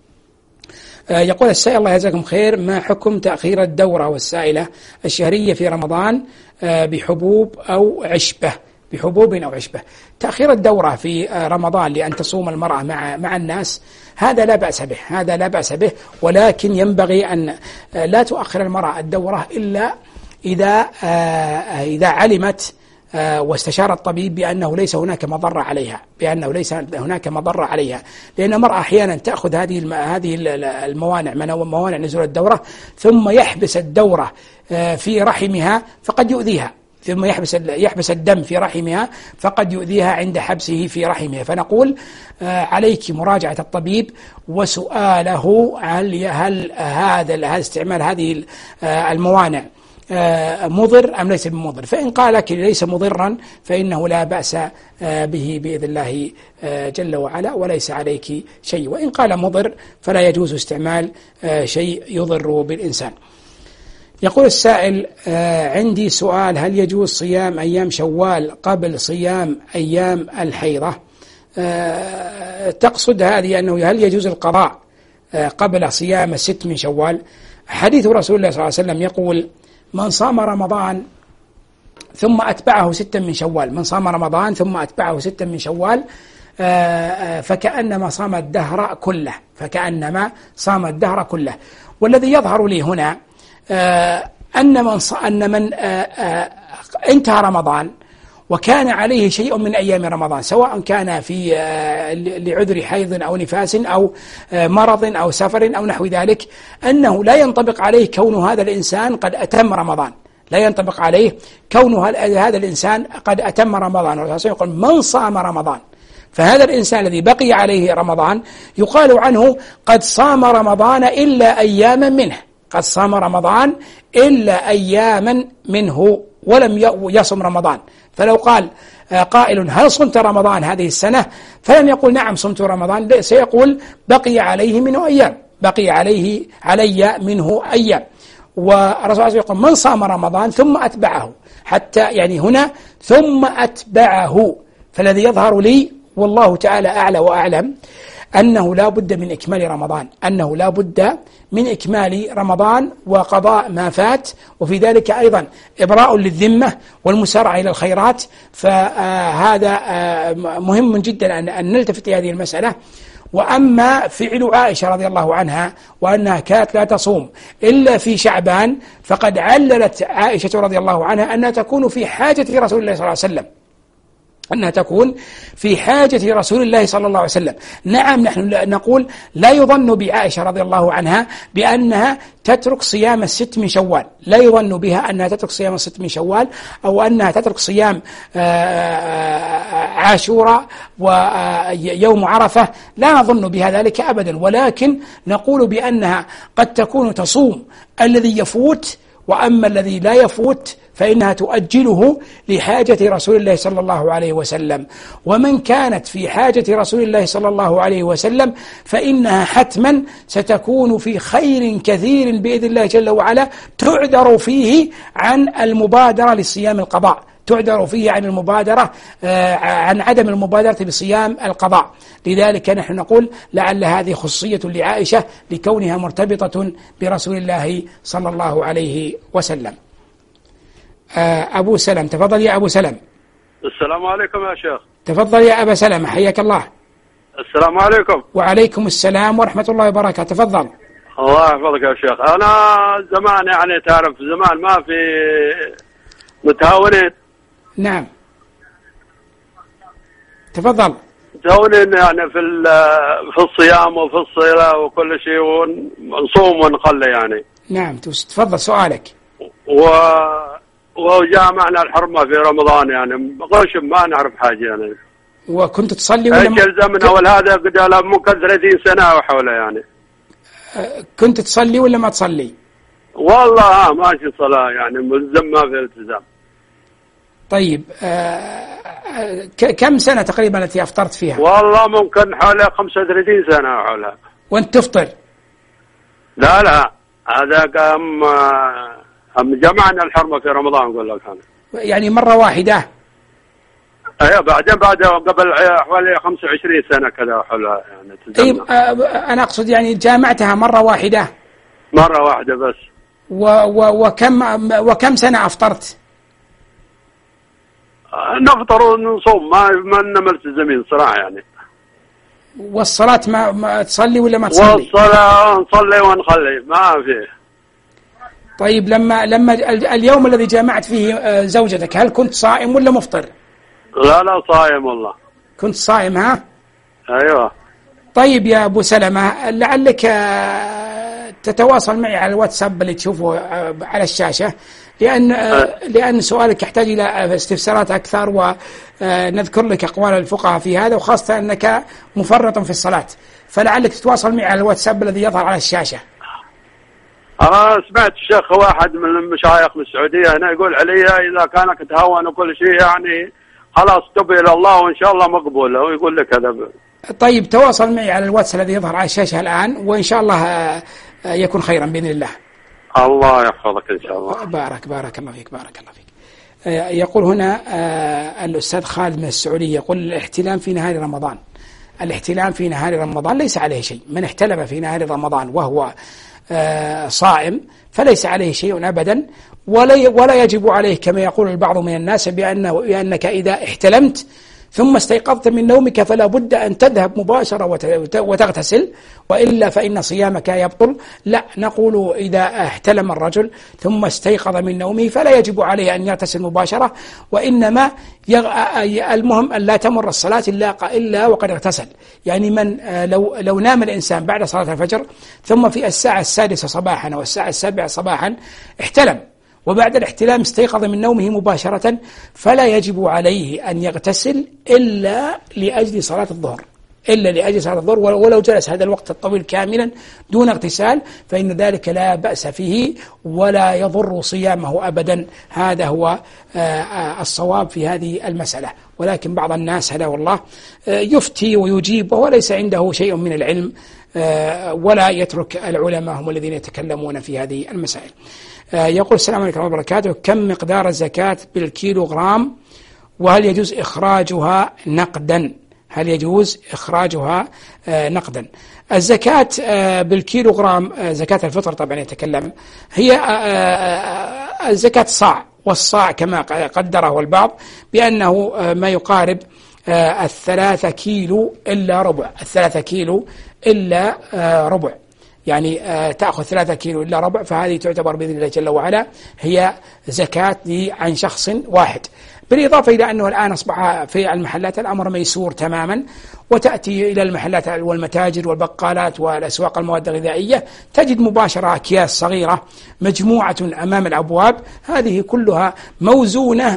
يقول السائل الله يجزاكم خير، ما حكم تأخير الدورة والسائلة الشهرية في رمضان بحبوب أو عشبة؟ تأخير الدورة في رمضان لأن تصوم المرأة مع الناس هذا لا بأس به، ولكن ينبغي أن لا تؤخر المرأة الدورة إلا إذا علمت واستشار الطبيب بأنه ليس هناك مضرة عليها، لأن المرأة أحيانا تأخذ هذه الموانع موانع نزول الدورة ثم يحبس الدورة في رحمها فقد يؤذيها، ثم يحبس الدم في رحمها فقد يؤذيها عند حبسه في رحمها. فنقول عليك مراجعة الطبيب وسؤاله هل هذا استعمال هذه الموانع مضر أم ليس بمضر. فإن قال لك ليس مضرا فإنه لا بأس به بإذن الله جل وعلا وليس عليك شيء، وإن قال مضر فلا يجوز استعمال شيء يضر بالإنسان. يقول السائل عندي سؤال، هل يجوز صيام أيام شوال قبل صيام أيام الحيضة؟ تقصد هذه أنه هل يجوز القضاء قبل صيام 6 من شوال؟ حديث رسول الله صلى الله عليه وسلم يقول من صام رمضان ثم أتبعه 6 من شوال فكأنما صام الدهر كله. والذي يظهر لي هنا أن من انتهى رمضان وكان عليه شيء من أيام رمضان، سواء كان في لعذر حيض أو نفاس أو مرض أو سفر أو نحو ذلك، أنه لا ينطبق عليه كون هذا الإنسان قد أتم رمضان، هذا الإنسان قد أتم رمضان. والرسول يقول من صام رمضان، فهذا الإنسان الذي بقي عليه رمضان يقال عنه قد صام رمضان إلا أياما منه ولم يصم رمضان. فلو قال قائل هل صمت رمضان هذه السنة؟ فلم يقول نعم صمت رمضان، سيقول بقي عليه منه أيام. والرسول يقول من صام رمضان ثم أتبعه، حتى يعني هنا ثم أتبعه. فالذي يظهر لي والله تعالى أعلى وأعلم أنه لا بد من إكمال رمضان، أنه لا بد من إكمال رمضان وقضاء ما فات، وفي ذلك أيضا إبراء للذمة والمسارعة إلى الخيرات. فهذا مهم جدا أن نلتفت إلى هذه المسألة. وأما فعل عائشة رضي الله عنها وأنها كانت لا تصوم إلا في شعبان، فقد عللت عائشة رضي الله عنها أنها تكون في حاجة رسول الله صلى الله عليه وسلم، أنها تكون في حاجة رسول الله صلى الله عليه وسلم. نعم، نحن نقول لا يظن بعائشة رضي الله عنها بأنها تترك صيام 6 من شوال، لا يظن بها أنها تترك صيام 6 من شوال أو أنها تترك صيام عاشوراء ويوم عرفة، لا نظن بها ذلك أبدا، ولكن نقول بأنها قد تكون تصوم الذي يفوت، وأما الذي لا يفوت فإنها تؤجله لحاجة رسول الله صلى الله عليه وسلم. ومن كانت في حاجة رسول الله صلى الله عليه وسلم فإنها حتما ستكون في خير كثير بإذن الله جل وعلا، تعذر فيه عن المبادرة لصيام القضاء، تعذر فيه عن المبادرة عن عدم المبادرة بصيام القضاء. لذلك نحن نقول لعل هذه خصية لعائشة لكونها مرتبطة برسول الله صلى الله عليه وسلم. أبو سلم، تفضل يا أبو سلم. السلام عليكم يا شيخ. تفضل يا أبا سلم، حياك الله. السلام عليكم. وعليكم السلام ورحمة الله وبركاته، تفضل. الله يحفظك يا شيخ. أنا زمان يعني تعرف زمان ما في متهاونين. نعم تفضل. متهاونين يعني في الصيام وفي الصلاة وكل شيء، ونصوم ونخلي يعني. نعم تفضل سؤالك. وجاء معنا الحرمة في رمضان يعني غشم ما نعرف حاجة يعني. وكنت تصلي ولا ايش الزمن اول هذا قد ممكن 30 سنة وحوله يعني. كنت تصلي ولا ما تصلي؟ والله ماشي صلاة يعني، ملزم ما في التزام. طيب كم سنة تقريبا التي أفطرت فيها؟ والله ممكن حوالي 35 سنة حولها. وأنت تفطر؟ لا هذا أم جمعنا الحرمة في رمضان أقول لك أنا. يعني مرة واحدة؟ أيوة بعدين قبل حوالي 25 سنة كذا حولها يعني. طيب أنا أقصد يعني جامعتها مرة واحدة؟ مرة واحدة بس. وكم سنة أفطرت؟ نفطر ونصوم ما ملتزمين صراحة يعني. والصلاة ما تصلي ولا ما تصلي؟ والصلاة نصلي ونخلي ما فيه. طيب لما اليوم الذي جامعت فيه زوجتك هل كنت صائم ولا مفطر؟ لا صائم والله. كنت صائم ها؟ أيوة. طيب يا أبو سلمة، لعلك تتواصل معي على الواتساب اللي تشوفه على الشاشة، لأن سؤالك يحتاج إلى استفسارات أكثر، ونذكر لك أقوال الفقهاء في هذا، وخاصة أنك مفرط في الصلاة، فلعلك تتواصل معي على الواتساب الذي يظهر على الشاشة. أنا سمعت شيخ واحد من المشايخ من السعودية هنا يقول علي إذا كانك تهون وكل شيء يعني خلاص تب إلى الله وإن شاء الله مقبول، ويقول لك هذا. طيب تواصل معي على الواتساب الذي يظهر على الشاشة الآن، وإن شاء الله يكون خيرا بإذن الله. الله يحفظك إن شاء الله. بارك الله فيك. يقول هنا الأستاذ خالد من السعودية يقول الاحتلام في نهار رمضان. الاحتلام في نهار رمضان ليس عليه شيء، من احتلم في نهار رمضان وهو صائم فليس عليه شيء أبدا، ولا يجب عليه كما يقول البعض من الناس بأنك إذا احتلمت ثم استيقظت من نومك فلا بد أن تذهب مباشرة وتغتسل وإلا فإن صيامك يبطل. لا، نقول إذا احتلم الرجل ثم استيقظ من نومه فلا يجب عليه أن يغتسل مباشرة، وإنما المهم أن لا تمر الصلاة إلا وقد اغتسل. يعني من لو نام الإنسان بعد صلاة الفجر ثم في الساعة 6 صباحا أو الساعة 7 صباحا احتلم، وبعد الاحتلام استيقظ من نومه مباشرة، فلا يجب عليه أن يغتسل إلا لأجل صلاة الظهر، ولو جلس هذا الوقت الطويل كاملا دون اغتسال فإن ذلك لا بأس فيه ولا يضر صيامه أبدا. هذا هو الصواب في هذه المسألة. ولكن بعض الناس هذا والله يفتي ويجيب وهو ليس عنده شيء من العلم، ولا يترك العلماء هم الذين يتكلمون في هذه المسائل. يقول السلام عليكم ورحمة الله وبركاته، كم مقدار الزكاة بالكيلوغرام، وهل يجوز إخراجها نقدا؟ هل يجوز إخراجها نقدا. الزكاة بالكيلوغرام، زكاة الفطر طبعا يتكلم، هي الزكاة صاع، والصاع كما قدره البعض بأنه ما يقارب 3 كيلو إلا ربع، 3 كيلو إلا ربع، يعني تأخذ 3 كيلو إلا ربع، فهذه تعتبر بإذن الله جل وعلا هي زكاة عن شخص واحد. بالإضافة إلى أنه الآن أصبح في المحلات الأمر ميسور تماما، وتأتي إلى المحلات والمتاجر والبقالات والأسواق المواد الغذائية تجد مباشرة أكياس صغيرة مجموعة أمام الأبواب، هذه كلها موزونة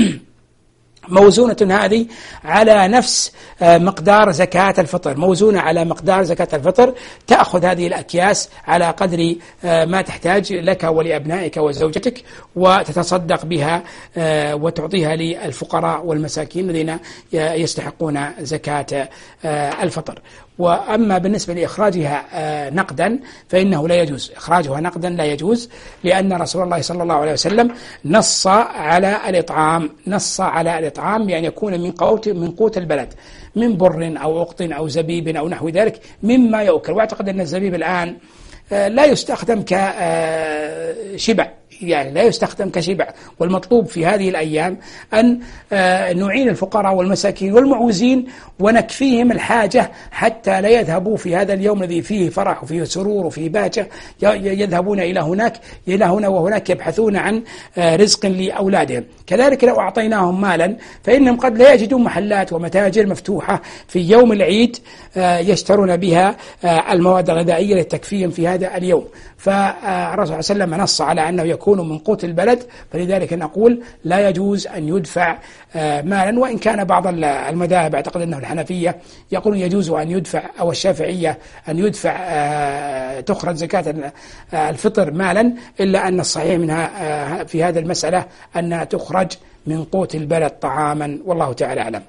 هذه على نفس مقدار زكاة الفطر، موزونة على مقدار زكاة الفطر. تأخذ هذه الأكياس على قدر ما تحتاج لك ولأبنائك وزوجتك، وتتصدق بها وتعطيها للفقراء والمساكين الذين يستحقون زكاة الفطر. وأما بالنسبة لإخراجها نقدا فإنه لا يجوز، إخراجها نقدا لا يجوز، لأن رسول الله صلى الله عليه وسلم نص على الإطعام بأن يكون من قوت البلد، من بر أو عقط أو زبيب أو نحو ذلك مما يؤكل. واعتقد أن الزبيب الآن لا يستخدم كشبع، يعني لا يستخدم كشبع، والمطلوب في هذه الأيام أن نعين الفقراء والمساكين والمعوزين ونكفيهم الحاجة حتى لا يذهبوا في هذا اليوم الذي فيه فرح وفيه سرور وفيه باهجة يذهبون إلى هنا وهناك يبحثون عن رزق لأولادهم. كذلك لو أعطيناهم مالا فإنهم قد لا يجدون محلات ومتاجر مفتوحة في يوم العيد يشترون بها المواد الغذائية لتكفيهم في هذا اليوم. فالرسول صلى الله عليه وسلم نص على أنه يكون من قوت البلد، فلذلك نقول لا يجوز أن يدفع مالا. وإن كان بعض المذاهب أعتقد أنه الحنفية يقولون يجوز أن يدفع، أو الشافعية أن يدفع تخرج زكاة الفطر مالا، إلا أن الصحيح منها في هذه المسألة أنها تخرج من قوت البلد طعاما، والله تعالى أعلم.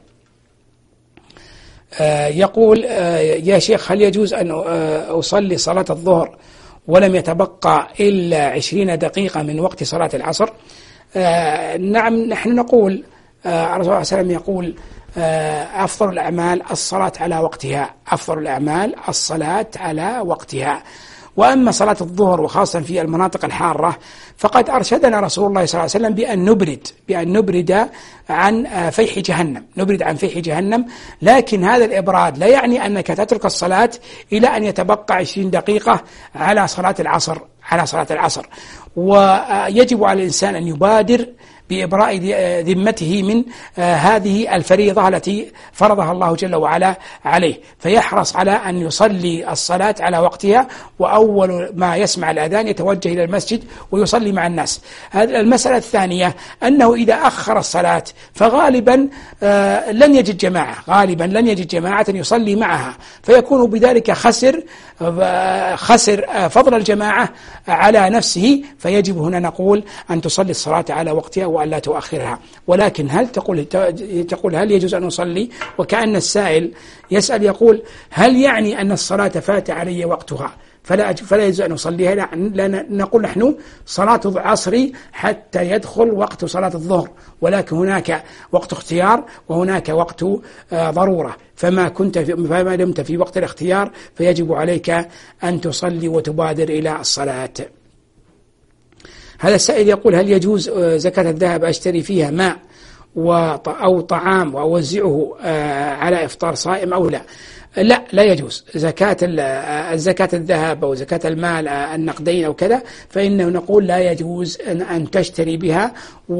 يقول يا شيخ هل يجوز أن أصلي صلاة الظهر ولم يتبقى إلا 20 دقيقة من وقت صلاة العصر؟ نعم، نحن نقول الرسول صلى الله عليه وسلم يقول أفضل الأعمال الصلاة على وقتها، أفضل الأعمال الصلاة على وقتها. وأما صلاة الظهر وخاصة في المناطق الحارة فقد أرشدنا رسول الله صلى الله عليه وسلم بأن نبرد عن فيح جهنم، نبرد عن فيح جهنم. لكن هذا الإبراد لا يعني أنك تترك الصلاة إلى أن يتبقى 20 دقيقة على صلاة العصر. ويجب على الإنسان أن يبادر بإبراء ذمته من هذه الفريضة التي فرضها الله جل وعلا عليه، فيحرص على أن يصلي الصلاة على وقتها، وأول ما يسمع الأذان يتوجه إلى المسجد ويصلي مع الناس. المسألة الثانية أنه إذا أخر الصلاة فغالبا لن يجد جماعة يصلي معها، فيكون بذلك خسر فضل الجماعة على نفسه. فيجب هنا نقول أن تصلي الصلاة على وقتها وأن لا تؤخرها. ولكن هل تقول هل يجوز أن أصلي؟ وكأن السائل يسأل يقول هل يعني أن الصلاة فات علي وقتها فلا يجوز أن أصليها؟ لا، نقول نحن صلاة العصر حتى يدخل وقت صلاة الظهر، ولكن هناك وقت اختيار وهناك وقت ضرورة. فما دمت في وقت الاختيار فيجب عليك أن تصلي وتبادر إلى الصلاة. هذا السائل يقول هل يجوز زكاة الذهب أشتري فيها ماء أو طعام وأوزعه على إفطار صائم أو لا؟ لا يجوز زكاة الذهب أو زكاة المال النقدين أو كذا، فإنه نقول لا يجوز أن تشتري بها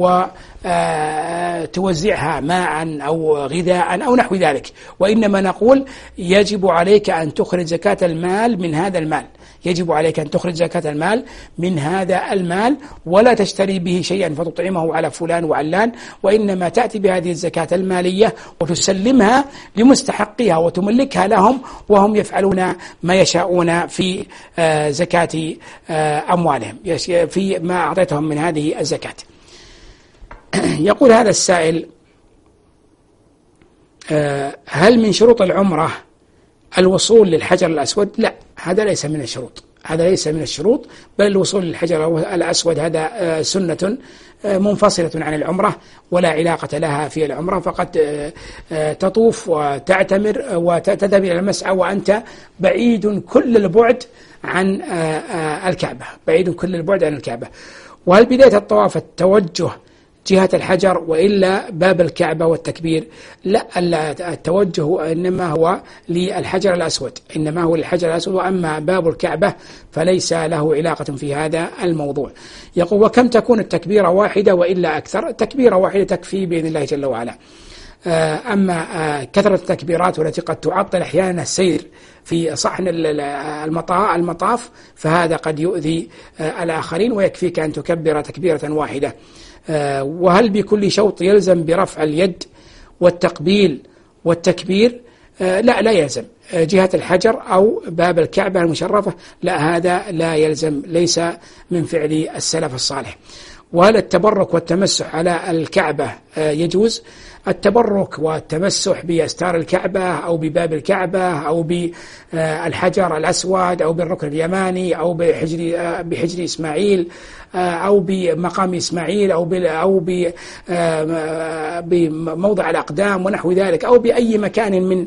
وتوزعها ماء أو غذاء أو نحو ذلك، وإنما نقول يجب عليك أن تخرج زكاة المال من هذا المال، يجب عليك أن تخرج زكاة المال من هذا المال، ولا تشتري به شيئا فتطعمه على فلان وعلان، وإنما تأتي بهذه الزكاة المالية وتسلمها لمستحقها وتملكها لهم، وهم يفعلون ما يشاءون في زكاة أموالهم في ما أعطيتهم من هذه الزكاة. يقول هذا السائل هل من شروط العمرة الوصول للحجر الأسود؟ لا، هذا ليس من الشروط. هذا ليس من الشروط، بل الوصول للحجر الأسود هذا سنة منفصلة عن العمرة ولا علاقة لها في العمرة، فقد تطوف وتعتمر وتذهب إلى المسعى وأنت بعيد كل البعد عن الكعبة، بعيد كل البعد عن الكعبة. وهل بداية الطواف التوجه جهة الحجر وإلا باب الكعبة والتكبير؟ لا، التوجه إنما هو للحجر الأسود، إنما هو للحجر الأسود، وأما باب الكعبة فليس له علاقة في هذا الموضوع. يقول: وكم تكون التكبيرة واحدة وإلا أكثر؟ تكبيرة واحدة تكفي بإذن الله جل وعلا. أما كثرة التكبيرات والتي قد تعطل أحيانا السير في صحن المطاف فهذا قد يؤذي الآخرين، ويكفيك أن تكبر تكبيرة واحدة. وهل بكل شوط يلزم برفع اليد والتقبيل والتكبير؟ لا يلزم. جهة الحجر أو باب الكعبة المشرفة لا، هذا لا يلزم، ليس من فعل السلف الصالح. وهل التبرك والتمسح على الكعبة يجوز؟ التبرك والتمسح بأستار الكعبة أو بباب الكعبة أو بالحجر الأسود أو بالركن اليماني أو بحجر إسماعيل أو بمقام إسماعيل أو بموضع الأقدام ونحو ذلك، أو بأي مكان من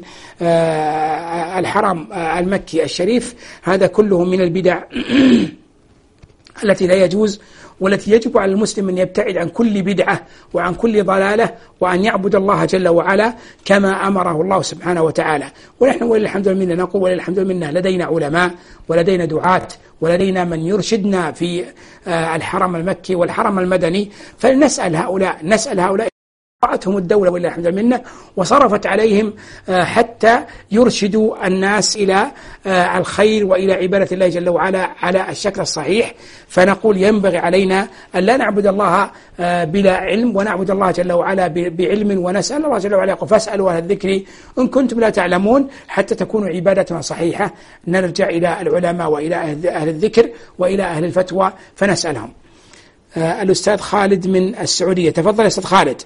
الحرم المكي الشريف، هذا كله من البدع التي لا يجوز، والتي يجب على المسلم أن يبتعد عن كل بدعة وعن كل ضلالة، وأن يعبد الله جل وعلا كما أمره الله سبحانه وتعالى. ونحن وللحمد لله نقول وللحمد لله لدينا علماء ولدينا دعاة ولدينا من يرشدنا في الحرم المكي والحرم المدني، فلنسأل هؤلاء رأتهم الدولة ولله الحمد لله وصرفت عليهم حتى يرشدوا الناس إلى الخير وإلى عبادة الله جل وعلا على الشكل الصحيح. فنقول ينبغي علينا أن لا نعبد الله بلا علم، ونعبد الله جل وعلا بعلم، ونسأل الله جل وعلا فاسألوا أهل الذكر إن كنتم لا تعلمون حتى تكونوا عبادتنا صحيحة. نرجع إلى العلماء وإلى أهل الذكر وإلى أهل الفتوى فنسألهم. الأستاذ خالد من السعودية، تفضل يا أستاذ خالد.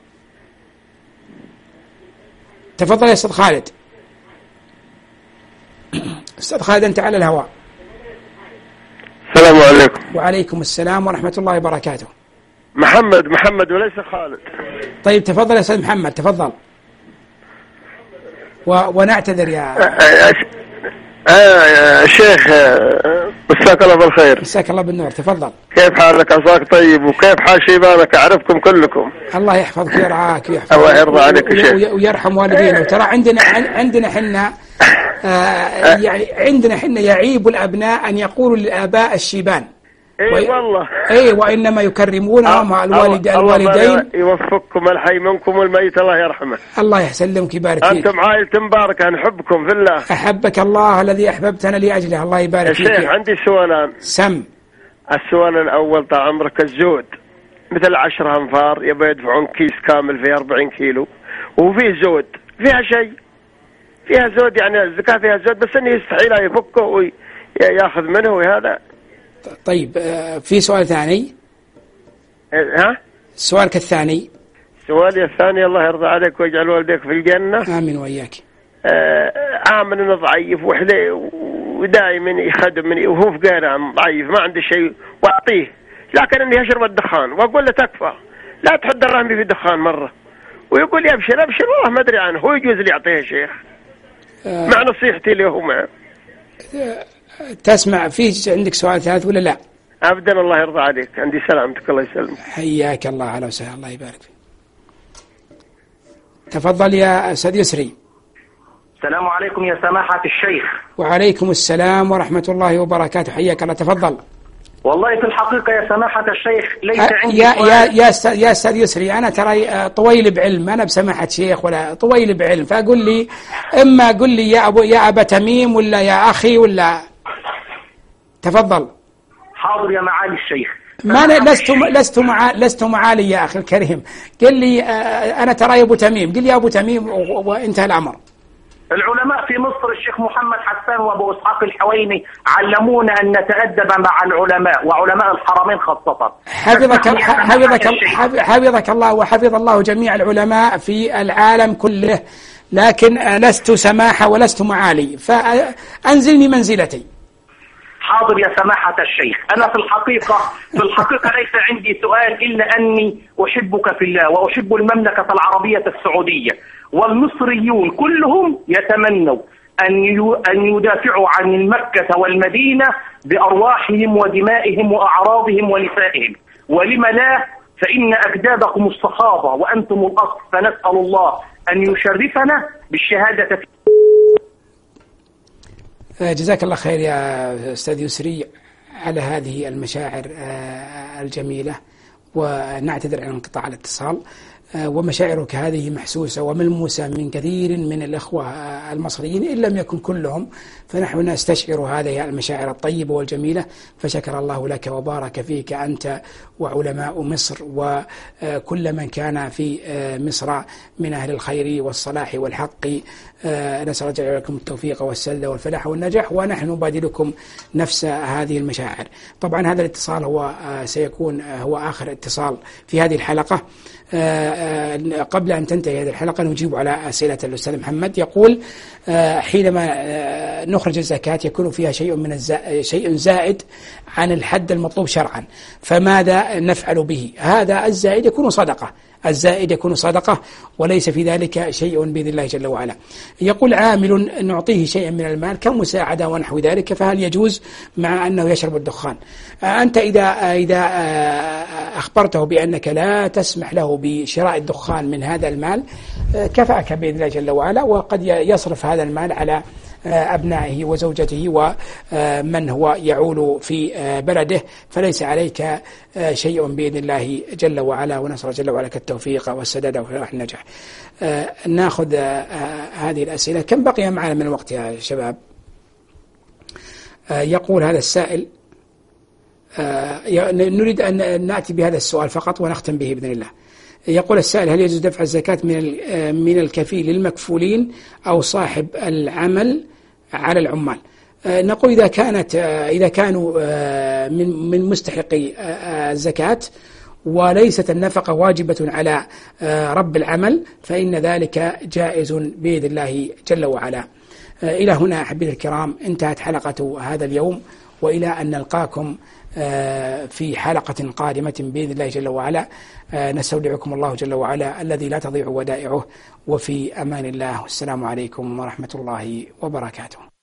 تفضل يا أستاذ خالد. أستاذ خالد أنت على الهواء. السلام عليكم. وعليكم السلام ورحمة الله وبركاته. محمد وليس خالد. طيب تفضل يا أستاذ محمد، تفضل. ونعتذر يا شيخ، مساك الله بالخير. مساك الله بالنور، تفضل. كيف حالك؟ عساك طيب، وكيف حال شيبانك؟ أعرفكم كلكم. الله يحفظك ويرعاك ويحفظك. الله يرضى عليك يا شيخ ويرحم والدينا. وترى عندنا حنا يعني عندنا حنا يعيب الأبناء أن يقولوا للآباء الشيبان. والله. وإنما يكرمونهم الوالدين. يوفقكم الحي منكم والميت، الله يرحمه. الله يسلمك يبارك فيك. أنتم عائلة مباركة، نحبكم في الله. أحبك الله الذي أحببتنا لأجله، الله يبارك فيك. يا شيخ عندي سؤالان. سم. السؤال الأول طال عمرك، الزود مثل 10 أنفار يبغى يدفعون كيس كامل فيه 40 كيلو، وفيه زود فيها شيء، فيها زود يعني الزكاة فيها زود، بس إنه يستحيل يفكه ويأخذ منه وهذا. طيب في سؤال ثاني؟ ها؟ سؤالك الثاني؟ سؤالي الثاني، الله يرضى عليك ويجعل والديك في الجنة. آمين وإياك. عامل إنه ضعيف ودائما يخدم مني وهو فقير ضعيف ما عنده شيء وأعطيه، لكن إني أشرب الدخان وأقول له تكفى لا تحد رحمي في الدخان مرة، ويقول لي أبشر والله ما أدري عنه، هو يجوز لي أعطيه يا شيخ مع نصيحتي له معه. تسمع فيه عندك سؤال ثالث ولا لا؟ أبدا الله يرضى عليك، عندي سلامتك الله يسلمك. حياك الله، على وسهلا، الله يبارك فيك. تفضل يا أستاذ يسري. السلام عليكم يا سماحة الشيخ. وعليكم السلام ورحمة الله وبركاته، حياك الله، تفضل. والله في الحقيقة يا سماحة الشيخ ليس عندي يا أستاذ يسري، أنا ترى طويل بعلم، أنا بسماحة شيخ ولا طويل بعلم، فأقول لي إما قل لي يا أبا تميم ولا يا أخي ولا. تفضل. حاضر يا معالي الشيخ. ما أنا لست معالي يا أخي الكريم، قل لي أنا ترى يا أبو تميم، قل لي يا أبو تميم وانتهى الأمر. العلماء في مصر الشيخ محمد حسان وابو اسحاق الحويني علمونا ان نتادب مع العلماء وعلماء الحرمين خاصه. حفظك الله وحفظ الله جميع العلماء في العالم كله، لكن لست سماحة ولست معالي، فأنزلني منزلتي. حاضر يا سماحة الشيخ. أنا في الحقيقة ليس عندي سؤال إلا أني أحبك في الله وأحب المملكة العربية السعودية، والمصريون كلهم يتمنوا أن يدافعوا عن مكة والمدينة بأرواحهم ودمائهم وأعراضهم ونسائهم، ولم لا؟ فإن أجدادكم الصحابة وأنتم الأصل، فنسأل الله أن يشرفنا بالشهادة فيه. جزاك الله خير يا أستاذ يسري على هذه المشاعر الجميلة، ونعتذر عن انقطاع الاتصال. ومشاعرك هذه محسوسة وملموسة من كثير من الأخوة المصريين إن لم يكن كلهم، فنحن نستشعر هذه المشاعر الطيبة والجميلة، فشكر الله لك وبارك فيك أنت وعلماء مصر وكل من كان في مصر من أهل الخير والصلاح والحق. نسأل الله جل لكم التوفيق والسداد والفلاح والنجاح، ونحن نبادلكم نفس هذه المشاعر. طبعا هذا الاتصال هو سيكون هو آخر اتصال في هذه الحلقة. قبل أن تنتهي هذه الحلقة نجيب على أسئلة الأستاذ محمد. يقول حينما نخرج الزكاة يكون فيها شيء زائد عن الحد المطلوب شرعا، فماذا نفعل به؟ هذا الزائد يكون صدقة وليس في ذلك شيء بإذن الله جل وعلا. يقول عامل نعطيه شيئا من المال كمساعدة ونحو ذلك، فهل يجوز مع أنه يشرب الدخان؟ أنت إذا أخبرته بأنك لا تسمح له بشراء الدخان من هذا المال كفاك بإذن الله جل وعلا، وقد يصرف هذا المال على أبنائه وزوجته ومن هو يعول في بلده، فليس عليك شيء بإذن الله جل وعلا، ونسأل جل وعلا التوفيق والسداد والنجاح. نأخذ هذه الأسئلة. كم بقي معنا من الوقت يا شباب؟ يقول هذا السائل، نريد أن نأتي بهذا السؤال فقط ونختم به بإذن الله. يقول السائل: هل يجوز دفع الزكاة من الكفيل للمكفولين أو صاحب العمل على العمال؟ نقول إذا كانوا من مستحقي الزكاة وليست النفقة واجبة على رب العمل فإن ذلك جائز بإذن الله جل وعلا. إلى هنا أحبتي الكرام انتهت حلقة هذا اليوم، وإلى أن نلقاكم في حلقة قادمة بإذن الله جل وعلا. نستودعكم الله جل وعلا الذي لا تضيع ودائعه، وفي أمان الله، والسلام عليكم ورحمة الله وبركاته.